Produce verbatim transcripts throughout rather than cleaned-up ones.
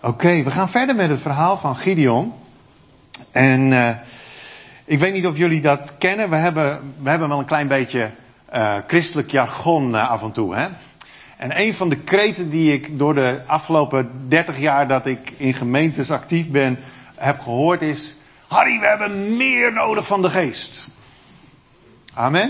Oké, okay, we gaan verder met het verhaal van Gideon. En uh, ik weet niet of jullie dat kennen. We hebben, we hebben wel een klein beetje uh, christelijk jargon uh, af en toe. Hè? En een van de kreten die ik door de afgelopen dertig jaar dat ik in gemeentes actief ben, heb gehoord is: Harry, we hebben meer nodig van de geest. Amen.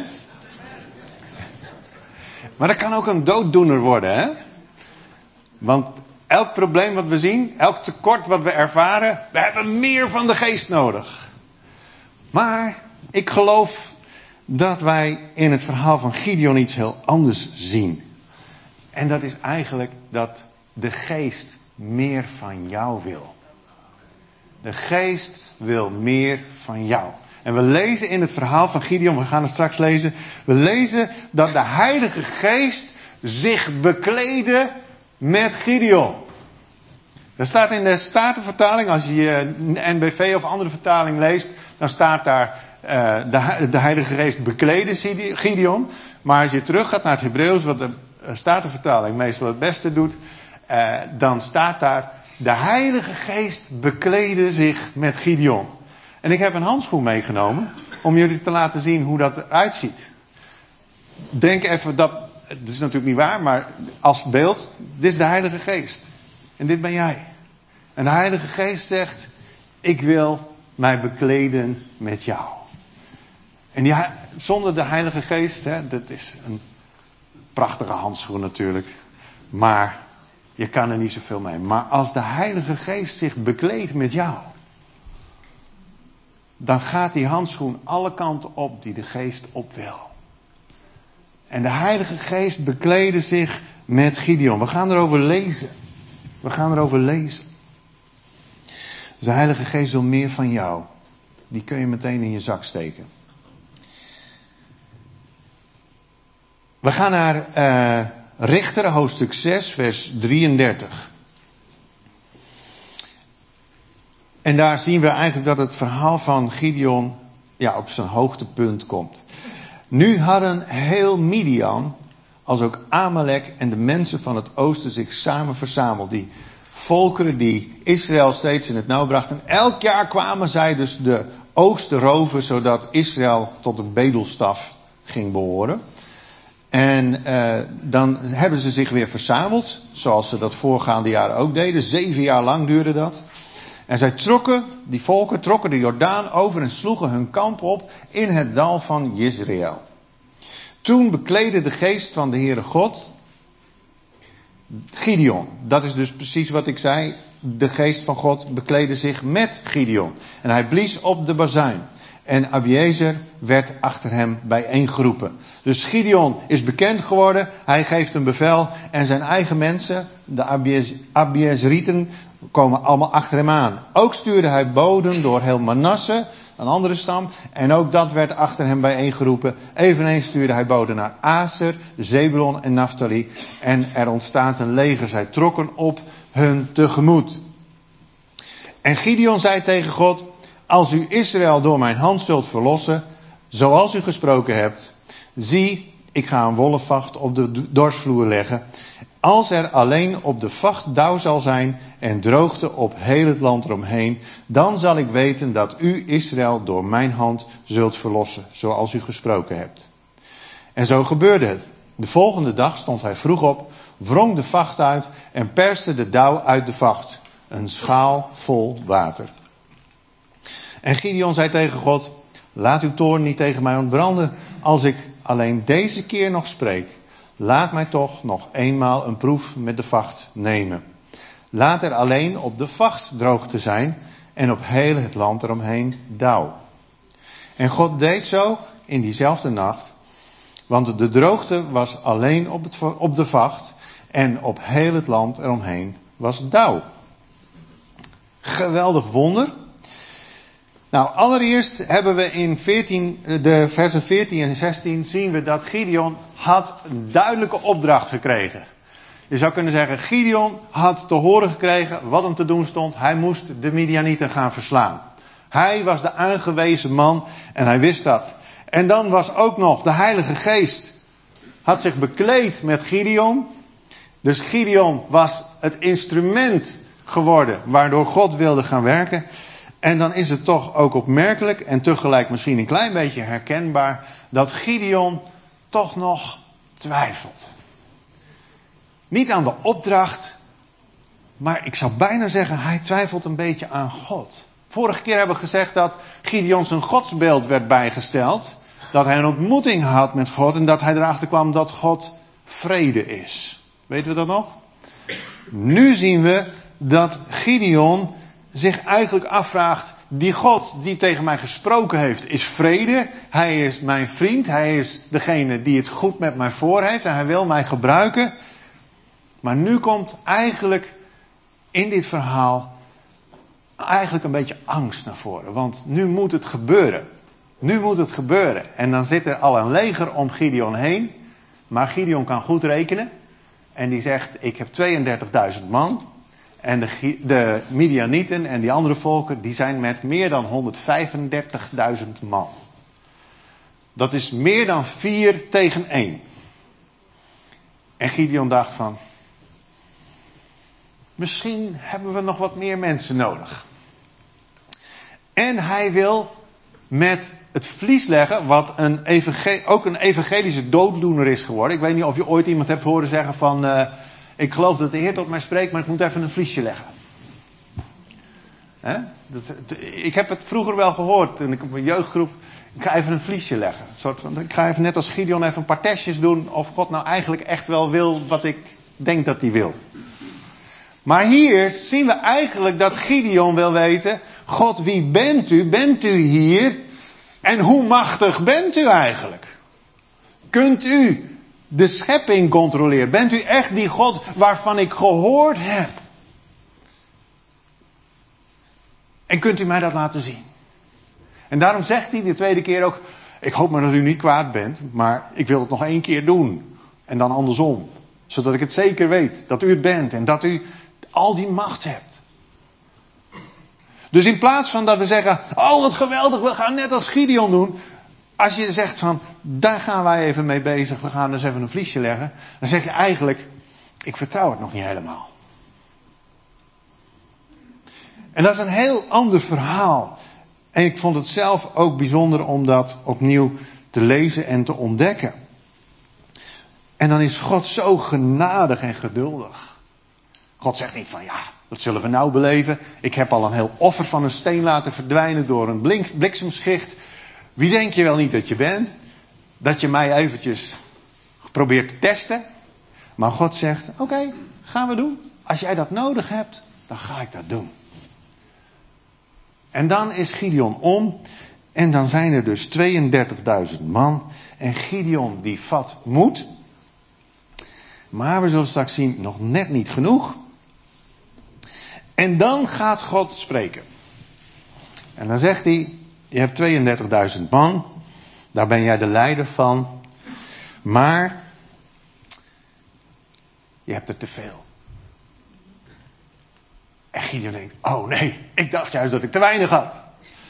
Maar dat kan ook een dooddoener worden, hè? Want elk probleem wat we zien, elk tekort wat we ervaren, we hebben meer van de geest nodig. Maar ik geloof dat wij in het verhaal van Gideon iets heel anders zien. En dat is eigenlijk dat de geest meer van jou wil. De geest wil meer van jou. En we lezen in het verhaal van Gideon, we gaan het straks lezen. We lezen dat de Heilige Geest zich bekleedde met Gideon. Dat staat in de Statenvertaling, als je N B V of andere vertaling leest, dan staat daar uh, de, de Heilige Geest bekleedde Gideon. Maar als je terug gaat naar het Hebreeuws, wat de Statenvertaling meestal het beste doet, uh, dan staat daar: de Heilige Geest bekleedde zich met Gideon. En ik heb een handschoen meegenomen om jullie te laten zien hoe dat eruit ziet. Denk even dat, het is natuurlijk niet waar, maar als beeld, dit is de Heilige Geest. En dit ben jij. En de Heilige Geest zegt: ik wil mij bekleden met jou. En die, zonder de Heilige Geest, hè, dat is een prachtige handschoen natuurlijk. Maar je kan er niet zoveel mee. Maar als de Heilige Geest zich bekleedt met jou, dan gaat die handschoen alle kanten op die de Geest op wil. En de Heilige Geest bekleedde zich met Gideon. We gaan erover lezen. We gaan erover lezen. Dus de Heilige Geest wil meer van jou. Die kun je meteen in je zak steken. We gaan naar uh, Richteren, hoofdstuk zes, vers drieëndertig. En daar zien we eigenlijk dat het verhaal van Gideon ja, op zijn hoogtepunt komt. Nu hadden heel Midian, als ook Amalek en de mensen van het oosten zich samen verzameld. Die volkeren die Israël steeds in het nauw brachten. Elk jaar kwamen zij dus de oogsten roven, zodat Israël tot een bedelstaf ging behoren. En uh, dan hebben ze zich weer verzameld, zoals ze dat voorgaande jaren ook deden. Zeven jaar lang duurde dat. En zij trokken, die volken trokken de Jordaan over en sloegen hun kamp op in het dal van Jezreel. Toen bekleedde de geest van de Heere God Gideon. Dat is dus precies wat ik zei. De geest van God bekleedde zich met Gideon. En hij blies op de bazuin. En Abiezer werd achter hem bijeengeroepen. Dus Gideon is bekend geworden. Hij geeft een bevel. En zijn eigen mensen, de Abiezrieten, komen allemaal achter hem aan. Ook stuurde hij boden door heel Manasse, een andere stam. En ook dat werd achter hem bijeengeroepen. Eveneens stuurde hij boden naar Aser, Zebulon en Naphtali. En er ontstaat een leger. Zij trokken op hun tegemoet. En Gideon zei tegen God: als u Israël door mijn hand zult verlossen, zoals u gesproken hebt, zie, ik ga een wollen vacht op de dorsvloer leggen. Als er alleen op de vacht dauw zal zijn en droogte op heel het land eromheen, dan zal ik weten dat u Israël door mijn hand zult verlossen, zoals u gesproken hebt. En zo gebeurde het. De volgende dag stond hij vroeg op, wrong de vacht uit en perste de dauw uit de vacht. Een schaal vol water. En Gideon zei tegen God: laat uw toorn niet tegen mij ontbranden, als ik alleen deze keer nog spreek. Laat mij toch nog eenmaal een proef met de vacht nemen. Laat er alleen op de vacht droogte zijn en op heel het land eromheen dauw. En God deed zo in diezelfde nacht, want de droogte was alleen op, het, op de vacht en op heel het land eromheen was dauw. Geweldig wonder. Nou, allereerst hebben we in veertien, de versen veertien en zestien zien we dat Gideon had een duidelijke opdracht gekregen. Je zou kunnen zeggen, Gideon had te horen gekregen wat hem te doen stond. Hij moest de Midianieten gaan verslaan. Hij was de aangewezen man en hij wist dat. En dan was ook nog de Heilige Geest had zich bekleed met Gideon. Dus Gideon was het instrument geworden, waardoor God wilde gaan werken. En dan is het toch ook opmerkelijk en tegelijk misschien een klein beetje herkenbaar dat Gideon toch nog twijfelt. Niet aan de opdracht, maar ik zou bijna zeggen, hij twijfelt een beetje aan God. Vorige keer hebben we gezegd dat Gideon zijn godsbeeld werd bijgesteld. Dat hij een ontmoeting had met God en dat hij erachter kwam dat God vrede is. Weten we dat nog? Nu zien we dat Gideon zich eigenlijk afvraagt, die God die tegen mij gesproken heeft is vrede. Hij is mijn vriend, hij is degene die het goed met mij voor heeft en hij wil mij gebruiken. Maar nu komt eigenlijk in dit verhaal eigenlijk een beetje angst naar voren. Want nu moet het gebeuren. Nu moet het gebeuren. En dan zit er al een leger om Gideon heen. Maar Gideon kan goed rekenen. En die zegt, ik heb tweeëndertigduizend man. En de, de Midianieten en die andere volken, die zijn met meer dan honderdvijfendertigduizend man. Dat is meer dan vier tegen één. En Gideon dacht van, misschien hebben we nog wat meer mensen nodig. En hij wil met het vlies leggen, wat een evangel- ook een evangelische dooddoener is geworden. Ik weet niet of je ooit iemand hebt horen zeggen van, uh, ik geloof dat de Heer tot mij spreekt, maar ik moet even een vliesje leggen. Hè? Dat, ik heb het vroeger wel gehoord, toen ik op een jeugdgroep, ik ga even een vliesje leggen. Een soort van, ik ga even net als Gideon even een paar testjes doen of God nou eigenlijk echt wel wil wat ik denk dat hij wil. Maar hier zien we eigenlijk dat Gideon wil weten, God, wie bent u? Bent u hier? En hoe machtig bent u eigenlijk? Kunt u de schepping controleren? Bent u echt die God waarvan ik gehoord heb? En kunt u mij dat laten zien? En daarom zegt hij de tweede keer ook, ik hoop maar dat u niet kwaad bent, maar ik wil het nog één keer doen. En dan andersom. Zodat ik het zeker weet dat u het bent en dat u al die macht hebt. Dus in plaats van dat we zeggen, oh wat geweldig, we gaan net als Gideon doen. Als je zegt van, daar gaan wij even mee bezig, we gaan dus even een vliesje leggen. Dan zeg je eigenlijk, ik vertrouw het nog niet helemaal. En dat is een heel ander verhaal. En ik vond het zelf ook bijzonder om dat opnieuw te lezen en te ontdekken. En dan is God zo genadig en geduldig. God zegt niet van, ja, wat zullen we nou beleven? Ik heb al een heel offer van een steen laten verdwijnen door een blink, bliksemschicht. Wie denk je wel niet dat je bent? Dat je mij eventjes probeert te testen? Maar God zegt, oké, okay, gaan we doen. Als jij dat nodig hebt, dan ga ik dat doen. En dan is Gideon om. En dan zijn er dus tweeëndertigduizend man. En Gideon die vat moed. Maar we zullen straks zien, nog net niet genoeg. En dan gaat God spreken. En dan zegt hij, je hebt tweeëndertigduizend man. Daar ben jij de leider van. Maar je hebt er te veel. En Gideon denkt, oh nee, ik dacht juist dat ik te weinig had.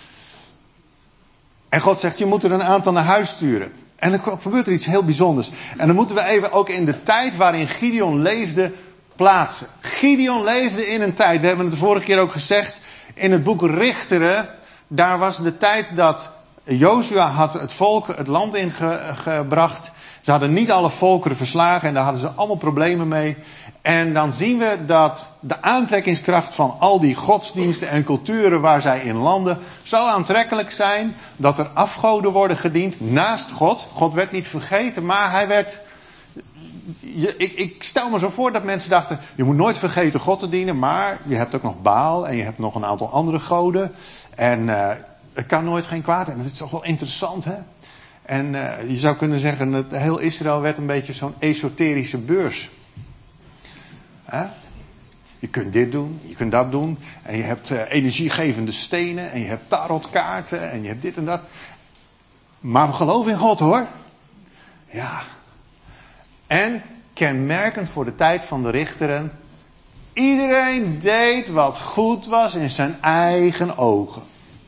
En God zegt, je moet er een aantal naar huis sturen. En dan gebeurt er iets heel bijzonders. En dan moeten we even ook in de tijd waarin Gideon leefde plaatsen. Gideon leefde in een tijd, we hebben het de vorige keer ook gezegd, in het boek Richteren, daar was de tijd dat Jozua had het volk het land ingebracht. Ze hadden niet alle volkeren verslagen en daar hadden ze allemaal problemen mee. En dan zien we dat de aantrekkingskracht van al die godsdiensten en culturen waar zij in landen zo aantrekkelijk zijn dat er afgoden worden gediend naast God. God werd niet vergeten, maar hij werd... Je, ik, ik stel me zo voor dat mensen dachten, je moet nooit vergeten God te dienen, maar je hebt ook nog Baal en je hebt nog een aantal andere goden. En uh, het kan nooit geen kwaad. En dat is toch wel interessant, hè? En uh, je zou kunnen zeggen, dat heel Israël werd een beetje zo'n esoterische beurs. Huh? Je kunt dit doen, je kunt dat doen. En je hebt uh, energiegevende stenen en je hebt tarotkaarten en je hebt dit en dat. Maar we geloven in God, hoor. Ja. En kenmerkend voor de tijd van de richteren. Iedereen deed wat goed was in zijn eigen ogen.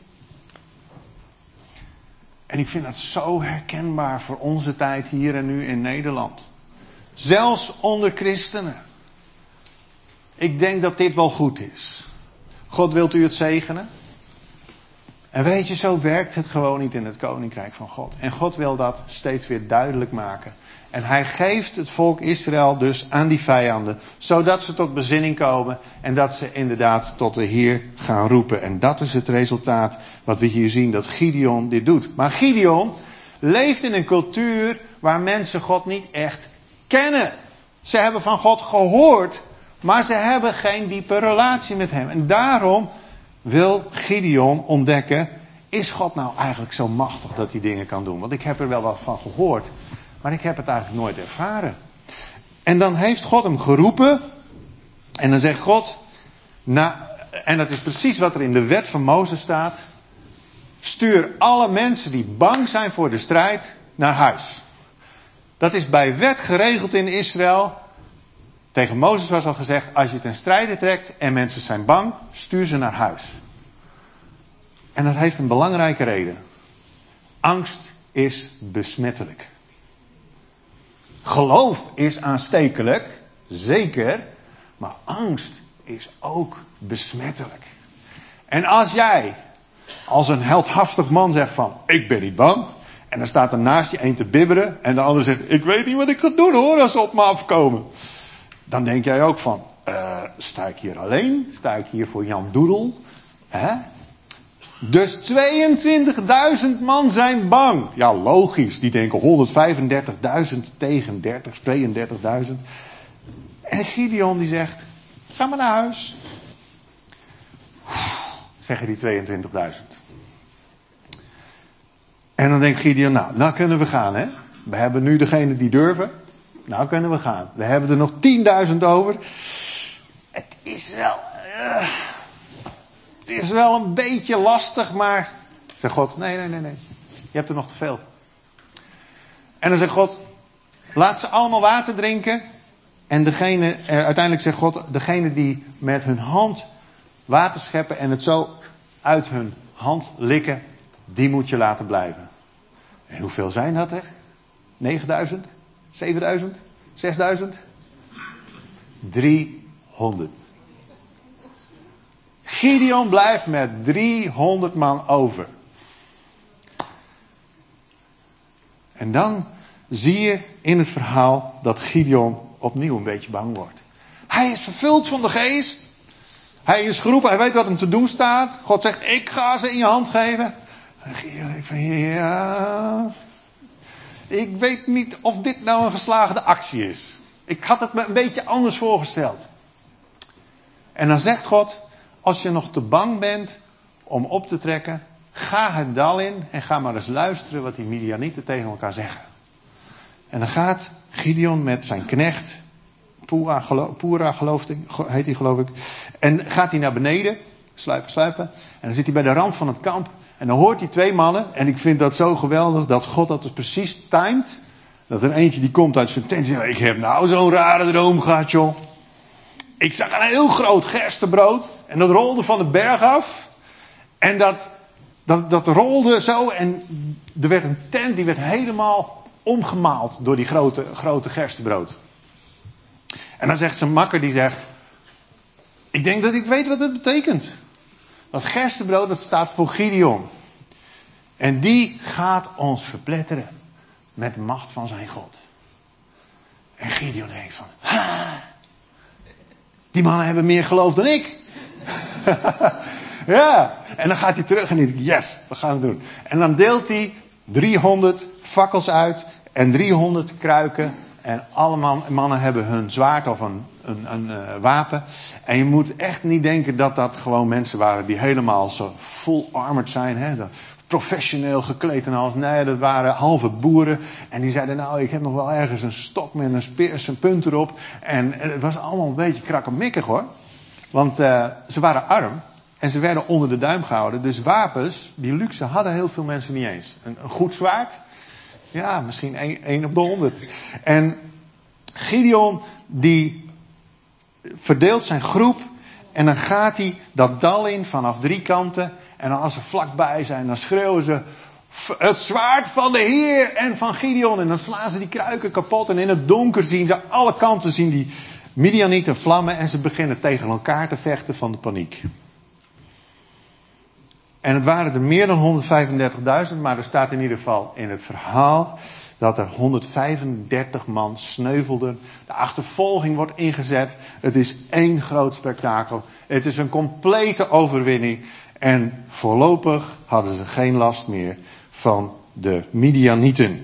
En ik vind dat zo herkenbaar voor onze tijd hier en nu in Nederland. Zelfs onder christenen. ik denk dat dit wel goed is. God, wilt u het zegenen? En weet je, zo werkt het gewoon niet in het koninkrijk van God. En God wil dat steeds weer duidelijk maken. En hij geeft het volk Israël dus aan die vijanden. Zodat ze tot bezinning komen. En dat ze inderdaad tot de Heer gaan roepen. En dat is het resultaat wat we hier zien. Dat Gideon dit doet. Maar Gideon leeft in een cultuur waar mensen God niet echt kennen. Ze hebben van God gehoord. Maar ze hebben geen diepe relatie met hem. En daarom wil Gideon ontdekken. Is God nou eigenlijk zo machtig dat hij dingen kan doen? Want ik heb er wel wat van gehoord. Maar ik heb het eigenlijk nooit ervaren. En dan heeft God hem geroepen. En dan zegt God. Nou, en dat is precies wat er in de wet van Mozes staat. Stuur alle mensen die bang zijn voor de strijd naar huis. Dat is bij wet geregeld in Israël. Tegen Mozes was al gezegd. Als je ten strijde trekt en mensen zijn bang. Stuur ze naar huis. En dat heeft een belangrijke reden. Angst is besmettelijk. Geloof is aanstekelijk, zeker, maar angst is ook besmettelijk. En als jij als een heldhaftig man zegt van, ik ben niet bang, en dan staat er naast je een te bibberen, en de ander zegt, ik weet niet wat ik ga doen hoor, als ze op me afkomen. Dan denk jij ook van, uh, sta ik hier alleen? Sta ik hier voor Jan Doedel? Hè? Dus tweeëntwintigduizend man zijn bang. Ja, logisch. Die denken honderdvijfendertigduizend tegen dertig, tweeëndertigduizend. En Gideon die zegt, ga maar naar huis. Zeggen die tweeëntwintigduizend. En dan denkt Gideon, nou, nou kunnen we gaan, hè. We hebben nu degene die durven. Nou kunnen we gaan. We hebben er nog tienduizend over. Het is wel... Uh, het is wel een beetje lastig, maar... Zegt God, nee, nee, nee, nee. Je hebt er nog te veel. En dan zegt God, laat ze allemaal water drinken. En degene, eh, uiteindelijk zegt God, degene die met hun hand water scheppen en het zo uit hun hand likken, die moet je laten blijven. En hoeveel zijn dat er? negenduizend? zevenduizend? zesduizend? driehonderd. Gideon blijft met driehonderd man over. En dan zie je in het verhaal dat Gideon opnieuw een beetje bang wordt. Hij is vervuld van de geest. Hij is geroepen, hij weet wat hem te doen staat. God zegt, ik ga ze in je hand geven. En Gideon denkt van, ja... Ik weet niet of dit nou een geslaagde actie is. Ik had het me een beetje anders voorgesteld. En dan zegt God, als je nog te bang bent om op te trekken, ga het dal in en ga maar eens luisteren wat die Midianieten tegen elkaar zeggen. En dan gaat Gideon met zijn knecht, Pura, geloof, Pura geloof ik, heet hij geloof ik, en gaat hij naar beneden, sluipen, sluipen, en dan zit hij bij de rand van het kamp. En dan hoort hij twee mannen, en ik vind dat zo geweldig, dat God dat dus precies timed. Dat er eentje die komt uit zijn tent en zegt, ik heb nou zo'n rare droom gehad, joh. Ik zag een heel groot gerstebrood, en dat rolde van de berg af. En dat, dat, dat rolde zo, en er werd een tent, die werd helemaal omgemaald door die grote, grote gerstebrood. En dan zegt zijn makker, die zegt, ik denk dat ik weet wat het betekent. Dat gerstebrood, dat staat voor Gideon. En die gaat ons verpletteren met de macht van zijn God. En Gideon denkt van, ha, die mannen hebben meer geloof dan ik. Ja, en dan gaat hij terug en hij denkt, yes, we gaan het doen. En dan deelt hij driehonderd fakkels uit en driehonderd kruiken. En alle man, mannen hebben hun zwaard of een, een, een uh, wapen. En je moet echt niet denken dat dat gewoon mensen waren die helemaal zo full armored zijn. Hè? Professioneel gekleed en alles. Nee, dat waren halve boeren. En die zeiden, nou, ik heb nog wel ergens een stok met een speer, een punt erop. En het was allemaal een beetje krakkemikkig hoor. Want uh, ze waren arm. En ze werden onder de duim gehouden. Dus wapens, die luxe, hadden heel veel mensen niet eens. Een, een goed zwaard. Ja, misschien één op de honderd. En Gideon, die verdeelt zijn groep. En dan gaat hij dat dal in vanaf drie kanten. En als ze vlakbij zijn, dan schreeuwen ze, het zwaard van de Heer en van Gideon. En dan slaan ze die kruiken kapot. En in het donker zien ze alle kanten zien die Midianieten vlammen en ze beginnen tegen elkaar te vechten van de paniek. En het waren er meer dan honderdvijfendertigduizend, maar er staat in ieder geval in het verhaal dat er honderdvijfendertig man sneuvelden. De achtervolging wordt ingezet. Het is één groot spektakel. Het is een complete overwinning. En voorlopig hadden ze geen last meer van de Midianieten.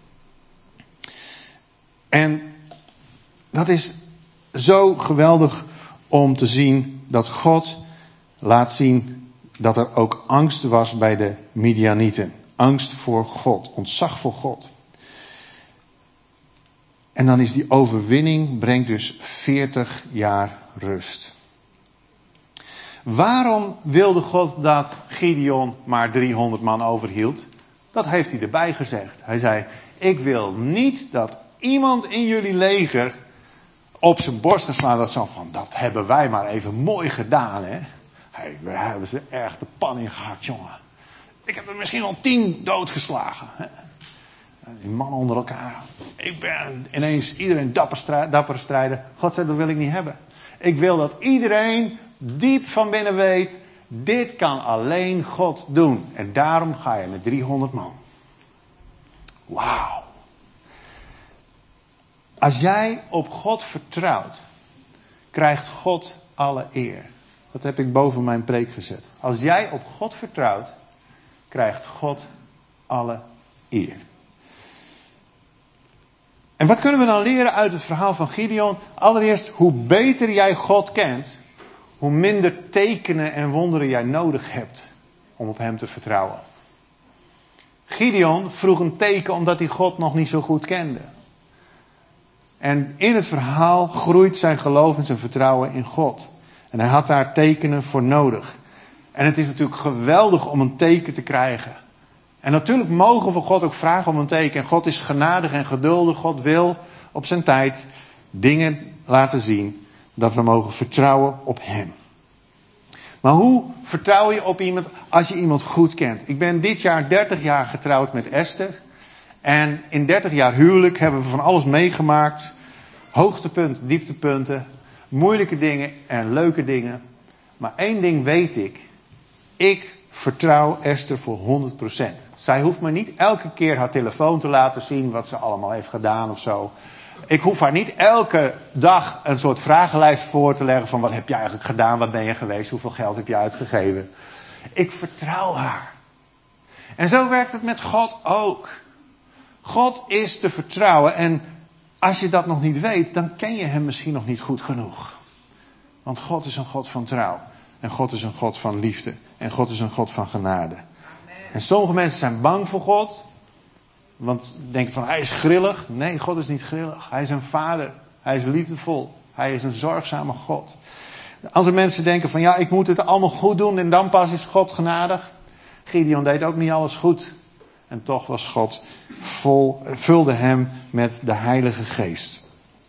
En dat is zo geweldig om te zien dat God laat zien dat er ook angst was bij de Midianieten. Angst voor God, ontzag voor God. En dan is die overwinning, brengt dus veertig jaar rust. Waarom wilde God dat Gideon maar driehonderd man overhield? Dat heeft hij erbij gezegd. Hij zei, ik wil niet dat iemand in jullie leger op zijn borst gaat slaan. Dat zo van, dat hebben wij maar even mooi gedaan, hè. Hey, we hebben ze erg de pan in gehakt, jongen. Ik heb er misschien al tien doodgeslagen. Hè? Die mannen onder elkaar. Ik ben ineens iedereen dapper, strijd, dapper strijden. God zei, dat wil ik niet hebben. Ik wil dat iedereen diep van binnen weet, dit kan alleen God doen. En daarom ga je met driehonderd man. Wauw. Als jij op God vertrouwt, krijgt God alle eer. Dat heb ik boven mijn preek gezet. Als jij op God vertrouwt, krijgt God alle eer. En wat kunnen we dan leren uit het verhaal van Gideon? Allereerst, hoe beter jij God kent, hoe minder tekenen en wonderen jij nodig hebt om op hem te vertrouwen. Gideon vroeg een teken omdat hij God nog niet zo goed kende. En in het verhaal groeit zijn geloof en zijn vertrouwen in God. En hij had daar tekenen voor nodig. En het is natuurlijk geweldig om een teken te krijgen. En natuurlijk mogen we God ook vragen om een teken. En God is genadig en geduldig. God wil op zijn tijd dingen laten zien dat we mogen vertrouwen op hem. Maar hoe vertrouw je op iemand als je iemand goed kent? Ik ben dit jaar dertig jaar getrouwd met Esther. En in dertig jaar huwelijk hebben we van alles meegemaakt. Hoogtepunten, dieptepunten, moeilijke dingen en leuke dingen. Maar één ding weet ik. Ik vertrouw Esther voor honderd procent. Zij hoeft me niet elke keer haar telefoon te laten zien wat ze allemaal heeft gedaan of zo. Ik hoef haar niet elke dag een soort vragenlijst voor te leggen van wat heb je eigenlijk gedaan, wat ben je geweest, hoeveel geld heb je uitgegeven. Ik vertrouw haar. En zo werkt het met God ook. God is te vertrouwen en als je dat nog niet weet, dan ken je hem misschien nog niet goed genoeg. Want God is een God van trouw. En God is een God van liefde. En God is een God van genade. Amen. En sommige mensen zijn bang voor God. Want denken van hij is grillig. Nee, God is niet grillig. Hij is een vader. Hij is liefdevol. Hij is een zorgzame God. Andere mensen denken van ja, ik moet het allemaal goed doen en dan pas is God genadig. Gideon deed ook niet alles goed. En toch was God vol, vulde hem met de Heilige Geest.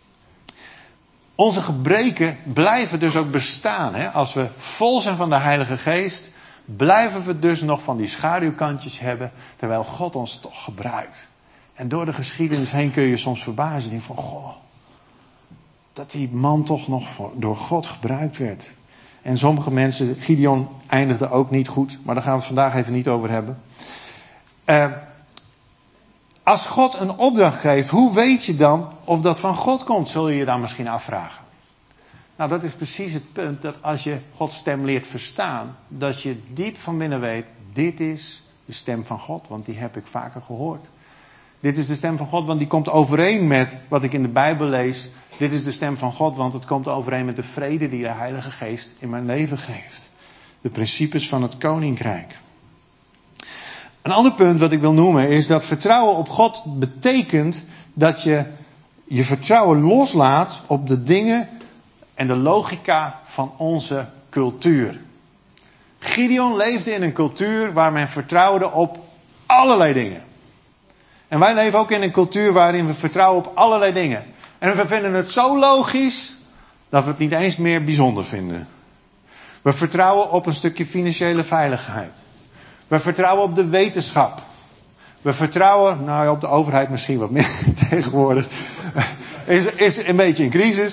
Onze gebreken blijven dus ook bestaan. Hè? Als we vol zijn van de Heilige Geest, blijven we dus nog van die schaduwkantjes hebben, terwijl God ons toch gebruikt. En door de geschiedenis heen kun je soms verbazen. Denk van, goh, dat die man toch nog voor, door God gebruikt werd. En sommige mensen, Gideon eindigde ook niet goed, maar daar gaan we het vandaag even niet over hebben. Uh, als God een opdracht geeft, hoe weet je dan of dat van God komt, zul je je dan misschien afvragen. Nou, dat is precies het punt, dat als je Gods stem leert verstaan, dat je diep van binnen weet, dit is de stem van God, want die heb ik vaker gehoord. Dit is de stem van God, want die komt overeen met wat ik in de Bijbel lees. Dit is de stem van God, want het komt overeen met de vrede die de Heilige Geest in mijn leven geeft. De principes van het Koninkrijk. Een ander punt wat ik wil noemen is dat vertrouwen op God betekent dat je je vertrouwen loslaat op de dingen en de logica van onze cultuur. Gideon leefde in een cultuur waar men vertrouwde op allerlei dingen. En wij leven ook in een cultuur waarin we vertrouwen op allerlei dingen. En we vinden het zo logisch dat we het niet eens meer bijzonder vinden. We vertrouwen op een stukje financiële veiligheid. We vertrouwen op de wetenschap. We vertrouwen, nou ja, op de overheid misschien wat meer tegenwoordig. Is, is een beetje een crisis.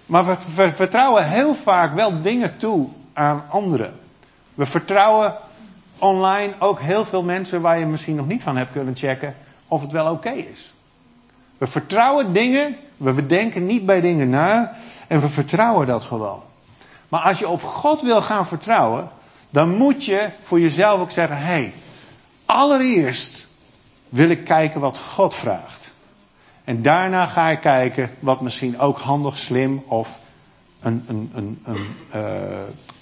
Maar we, we vertrouwen heel vaak wel dingen toe aan anderen. We vertrouwen online ook heel veel mensen waar je misschien nog niet van hebt kunnen checken of het wel oké is. We vertrouwen dingen, we bedenken niet bij dingen na en we vertrouwen dat gewoon. Maar als je op God wil gaan vertrouwen, dan moet je voor jezelf ook zeggen, hé, hey, allereerst wil ik kijken wat God vraagt. En daarna ga ik kijken wat misschien ook handig, slim of een, een, een, een, uh,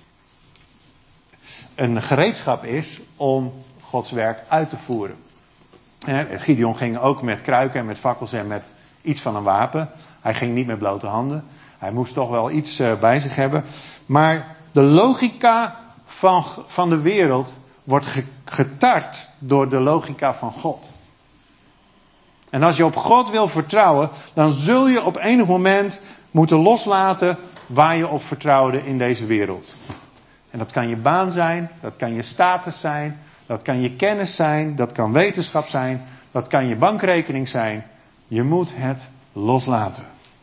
een gereedschap is om Gods werk uit te voeren. En Gideon ging ook met kruiken en met fakkels en met iets van een wapen. Hij ging niet met blote handen. Hij moest toch wel iets uh, bij zich hebben. Maar de logica van, van de wereld wordt getart door de logica van God. En als je op God wil vertrouwen, dan zul je op enig moment moeten loslaten waar je op vertrouwde in deze wereld. En dat kan je baan zijn, dat kan je status zijn, dat kan je kennis zijn, dat kan wetenschap zijn, dat kan je bankrekening zijn. Je moet het loslaten.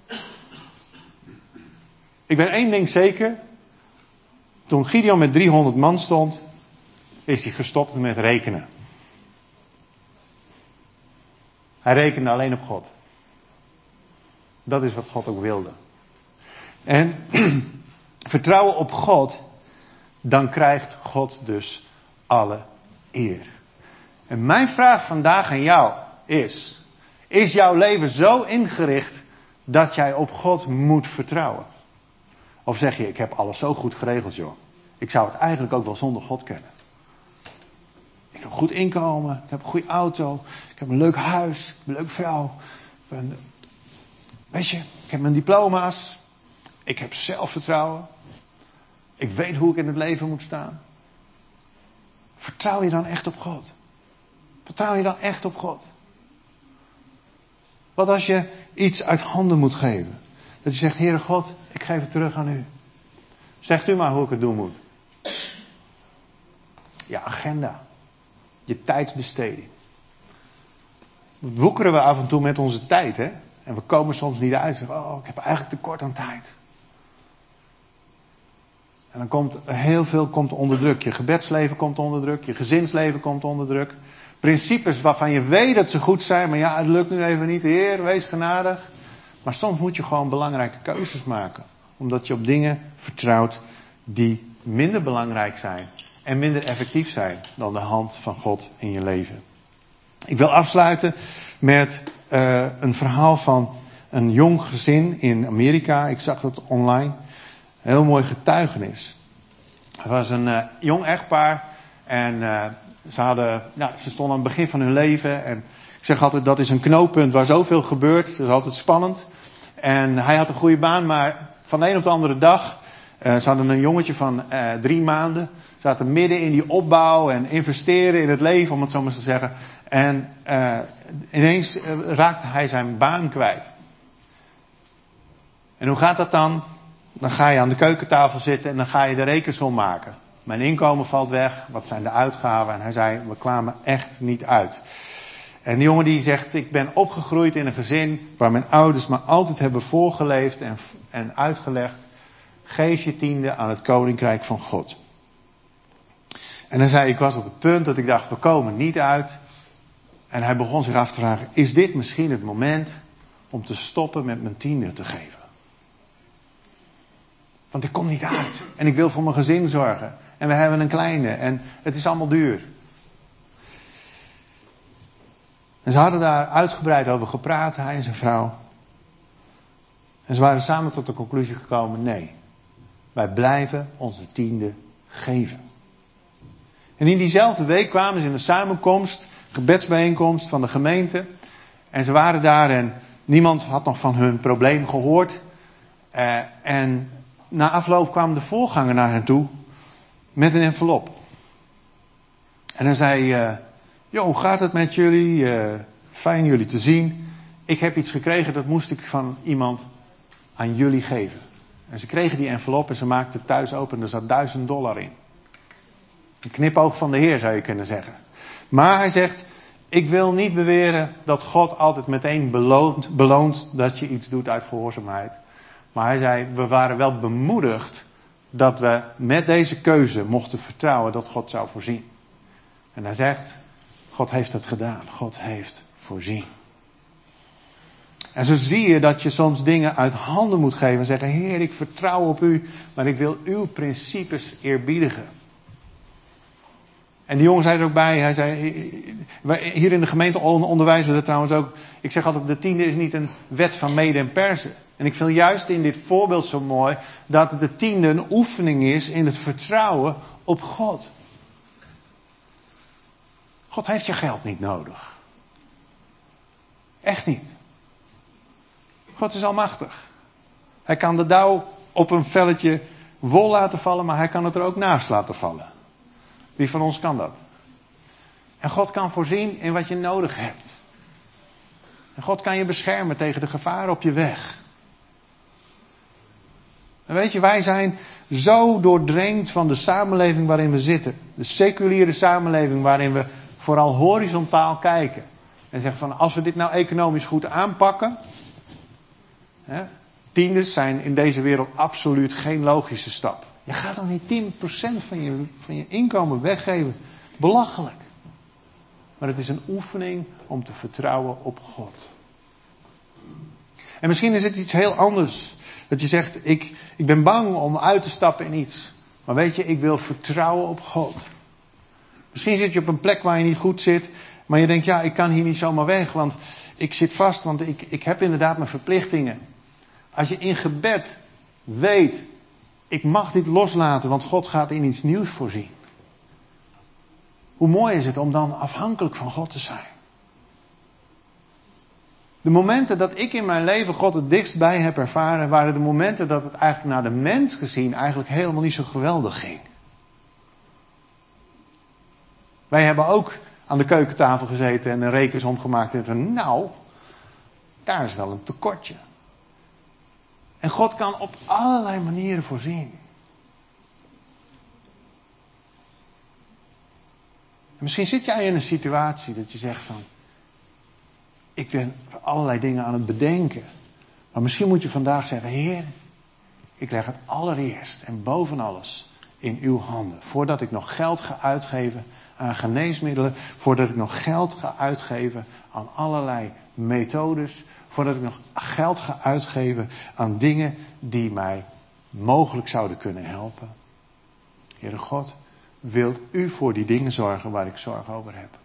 Ik ben één ding zeker. Toen Gideon met driehonderd man stond, is hij gestopt met rekenen. Hij rekende alleen op God. Dat is wat God ook wilde. En vertrouwen op God, dan krijgt God dus alle eer. En mijn vraag vandaag aan jou is, is jouw leven zo ingericht dat jij op God moet vertrouwen? Of zeg je, ik heb alles zo goed geregeld, joh. Ik zou het eigenlijk ook wel zonder God kennen. Ik heb een goed inkomen, ik heb een goede auto, ik heb een leuk huis, ik heb een leuke vrouw. Ik ben, weet je, ik heb mijn diploma's, ik heb zelfvertrouwen. Ik weet hoe ik in het leven moet staan. Vertrouw je dan echt op God? Vertrouw je dan echt op God? Wat als je iets uit handen moet geven? Dat je zegt, Heere God, ik geef het terug aan u. Zegt u maar hoe ik het doen moet. Je agenda. Je tijdsbesteding. Woekeren we af en toe met onze tijd, hè? En we komen soms niet uit. Zeggen, oh, ik heb eigenlijk tekort aan tijd. En dan komt heel veel komt onder druk. Je gebedsleven komt onder druk. Je gezinsleven komt onder druk. Principes waarvan je weet dat ze goed zijn. Maar ja, het lukt nu even niet. Heer, wees genadig. Maar soms moet je gewoon belangrijke keuzes maken. Omdat je op dingen vertrouwt die minder belangrijk zijn. En minder effectief zijn dan de hand van God in je leven. Ik wil afsluiten met uh, een verhaal van een jong gezin in Amerika. Ik zag dat online. Een heel mooi getuigenis. Het was een uh, jong echtpaar. En uh, ze, hadden, nou, ze stonden aan het begin van hun leven. En ik zeg altijd, dat is een knooppunt waar zoveel gebeurt. Dat is altijd spannend. En hij had een goede baan, maar van de een op de andere dag. Uh, ze hadden een jongetje van uh, drie maanden. Ze zaten midden in die opbouw en investeren in het leven, om het zo maar te zeggen. En uh, ineens uh, raakte hij zijn baan kwijt. En hoe gaat dat dan? Dan ga je aan de keukentafel zitten en dan ga je de rekensom maken. Mijn inkomen valt weg, wat zijn de uitgaven? En hij zei, we kwamen echt niet uit. En die jongen die zegt, ik ben opgegroeid in een gezin waar mijn ouders me altijd hebben voorgeleefd en, en uitgelegd. Geef je tiende aan het koninkrijk van God. En dan zei ik, was op het punt dat ik dacht, we komen niet uit. En hij begon zich af te vragen, is dit misschien het moment om te stoppen met mijn tiende te geven? Want ik kom niet uit. En ik wil voor mijn gezin zorgen. En we hebben een kleine. En het is allemaal duur. En ze hadden daar uitgebreid over gepraat, hij en zijn vrouw. En ze waren samen tot de conclusie gekomen, nee. Wij blijven onze tiende geven. En in diezelfde week kwamen ze in een samenkomst, gebedsbijeenkomst van de gemeente. En ze waren daar en niemand had nog van hun probleem gehoord. Uh, en na afloop kwam de voorganger naar hen toe met een envelop. En hij zei, uh, joh, hoe gaat het met jullie? Uh, fijn jullie te zien. Ik heb iets gekregen, dat moest ik van iemand aan jullie geven. En ze kregen die envelop en ze maakten het thuis open en er zat duizend dollar in. Een knipoog van de Heer zou je kunnen zeggen. Maar hij zegt, ik wil niet beweren dat God altijd meteen beloont, beloont dat je iets doet uit gehoorzaamheid. Maar hij zei, we waren wel bemoedigd dat we met deze keuze mochten vertrouwen dat God zou voorzien. En hij zegt, God heeft het gedaan. God heeft voorzien. En zo zie je dat je soms dingen uit handen moet geven en zeggen, Heer, ik vertrouw op u, maar ik wil uw principes eerbiedigen. En die jongen zei er ook bij, hij zei, hier in de gemeente onderwijzen we dat trouwens ook. Ik zeg altijd, de tiende is niet een wet van mede en persen. En ik vind juist in dit voorbeeld zo mooi, dat de tiende een oefening is in het vertrouwen op God. God heeft je geld niet nodig. Echt niet. God is almachtig. Hij kan de dauw op een velletje wol laten vallen, maar hij kan het er ook naast laten vallen. Wie van ons kan dat? En God kan voorzien in wat je nodig hebt. En God kan je beschermen tegen de gevaren op je weg. En weet je, wij zijn zo doordrenkt van de samenleving waarin we zitten. De seculiere samenleving waarin we vooral horizontaal kijken. En zeggen van, als we dit nou economisch goed aanpakken. Hè, tiendes zijn in deze wereld absoluut geen logische stap. Je gaat dan niet tien procent van je, van je inkomen weggeven. Belachelijk. Maar het is een oefening om te vertrouwen op God. En misschien is het iets heel anders. Dat je zegt, ik, ik ben bang om uit te stappen in iets. Maar weet je, ik wil vertrouwen op God. Misschien zit je op een plek waar je niet goed zit. Maar je denkt, ja, ik kan hier niet zomaar weg. Want ik zit vast, want ik, ik heb inderdaad mijn verplichtingen. Als je in gebed weet, ik mag dit loslaten, want God gaat in iets nieuws voorzien. Hoe mooi is het om dan afhankelijk van God te zijn. De momenten dat ik in mijn leven God het dichtst bij heb ervaren, waren de momenten dat het eigenlijk naar de mens gezien eigenlijk helemaal niet zo geweldig ging. Wij hebben ook aan de keukentafel gezeten en een rekensom gemaakt en van, nou, daar is wel een tekortje. En God kan op allerlei manieren voorzien. En misschien zit jij in een situatie dat je zegt van, ik ben allerlei dingen aan het bedenken. Maar misschien moet je vandaag zeggen, Heer, ik leg het allereerst en boven alles in uw handen. Voordat ik nog geld ga uitgeven aan geneesmiddelen. Voordat ik nog geld ga uitgeven aan allerlei methodes. Voordat ik nog geld ga uitgeven aan dingen die mij mogelijk zouden kunnen helpen. Heere God, wilt u voor die dingen zorgen waar ik zorg over heb?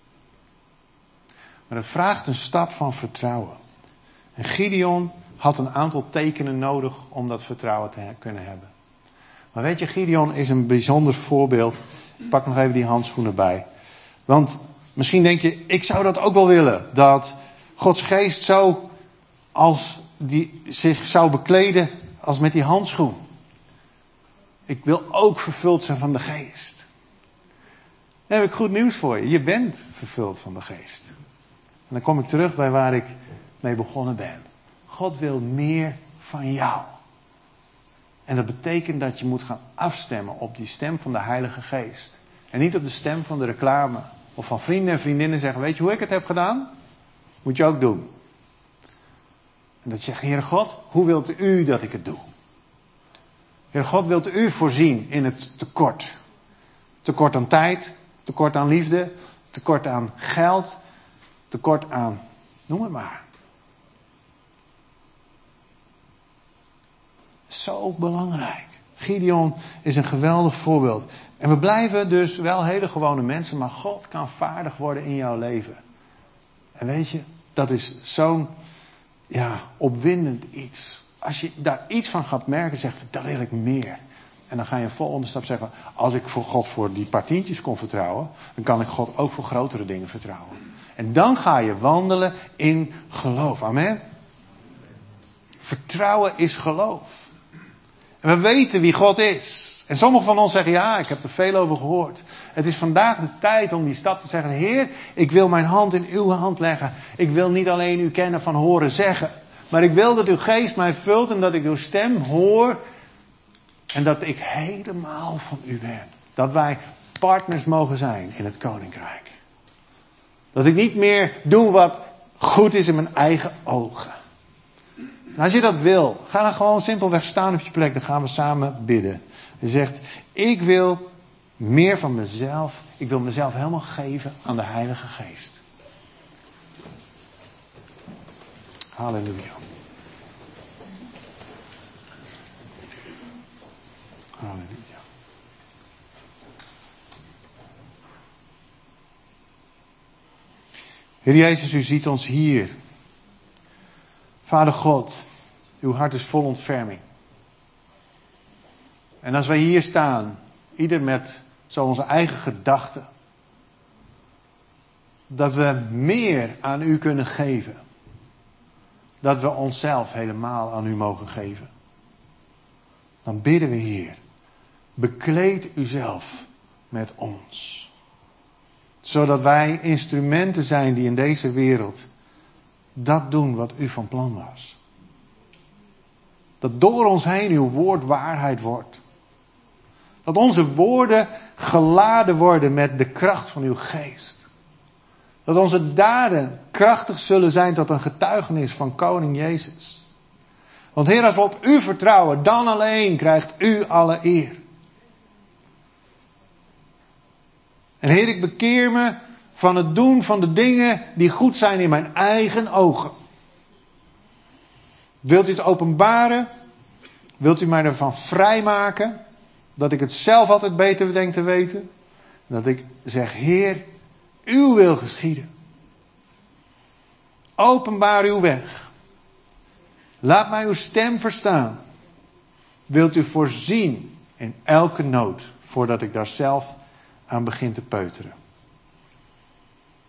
Maar het vraagt een stap van vertrouwen. En Gideon had een aantal tekenen nodig om dat vertrouwen te kunnen hebben. Maar weet je, Gideon is een bijzonder voorbeeld. Ik pak nog even die handschoenen bij. Want misschien denk je, ik zou dat ook wel willen. Dat Gods geest zo als die zich zou bekleden als met die handschoen. Ik wil ook vervuld zijn van de geest. Dan heb ik goed nieuws voor je. Je bent vervuld van de geest. En dan kom ik terug bij waar ik mee begonnen ben. God wil meer van jou. En dat betekent dat je moet gaan afstemmen op die stem van de Heilige Geest. En niet op de stem van de reclame. Of van vrienden en vriendinnen zeggen, weet je hoe ik het heb gedaan? Moet je ook doen. En dat je zegt, Heere God, hoe wilt u dat ik het doe? Heere God, wilt u voorzien in het tekort? Tekort aan tijd, tekort aan liefde, tekort aan geld, tekort aan, noem het maar. Zo belangrijk. Gideon is een geweldig voorbeeld. En we blijven dus wel hele gewone mensen, maar God kan vaardig worden in jouw leven. En weet je, dat is zo'n ja, opwindend iets. Als je daar iets van gaat merken, zeg je, daar wil ik meer. En dan ga je een volgende stap zeggen, als ik voor God voor die paar tientjes kon vertrouwen, dan kan ik God ook voor grotere dingen vertrouwen. En dan ga je wandelen in geloof. Amen. Vertrouwen is geloof. En we weten wie God is. En sommigen van ons zeggen, ja, ik heb er veel over gehoord. Het is vandaag de tijd om die stap te zeggen, Heer, ik wil mijn hand in uw hand leggen. Ik wil niet alleen u kennen van horen zeggen. Maar ik wil dat uw geest mij vult en dat ik uw stem hoor. En dat ik helemaal van u ben. Dat wij partners mogen zijn in het koninkrijk. Dat ik niet meer doe wat goed is in mijn eigen ogen. En als je dat wil, ga dan gewoon simpelweg staan op je plek. Dan gaan we samen bidden. Je zegt, ik wil meer van mezelf. Ik wil mezelf helemaal geven aan de Heilige Geest. Halleluja. Halleluja. Heer Jezus, u ziet ons hier. Vader God, uw hart is vol ontferming. En als wij hier staan, ieder met zo onze eigen gedachten, dat we meer aan u kunnen geven. Dat we onszelf helemaal aan u mogen geven. Dan bidden we hier. Bekleed uzelf met ons. Zodat wij instrumenten zijn die in deze wereld dat doen wat u van plan was. Dat door ons heen uw woord waarheid wordt. Dat onze woorden geladen worden met de kracht van uw geest. Dat onze daden krachtig zullen zijn tot een getuigenis van koning Jezus. Want Heer, als we op u vertrouwen, dan alleen krijgt u alle eer. En Heer, ik bekeer me van het doen van de dingen die goed zijn in mijn eigen ogen. Wilt u het openbaren? Wilt u mij ervan vrijmaken? Dat ik het zelf altijd beter denk te weten? Dat ik zeg, Heer, uw wil geschieden. Openbaar uw weg. Laat mij uw stem verstaan. Wilt u voorzien in elke nood, voordat ik daar zelf aan begin te peuteren.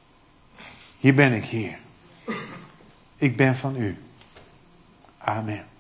Hier ben ik, Heer. Ik ben van u. Amen.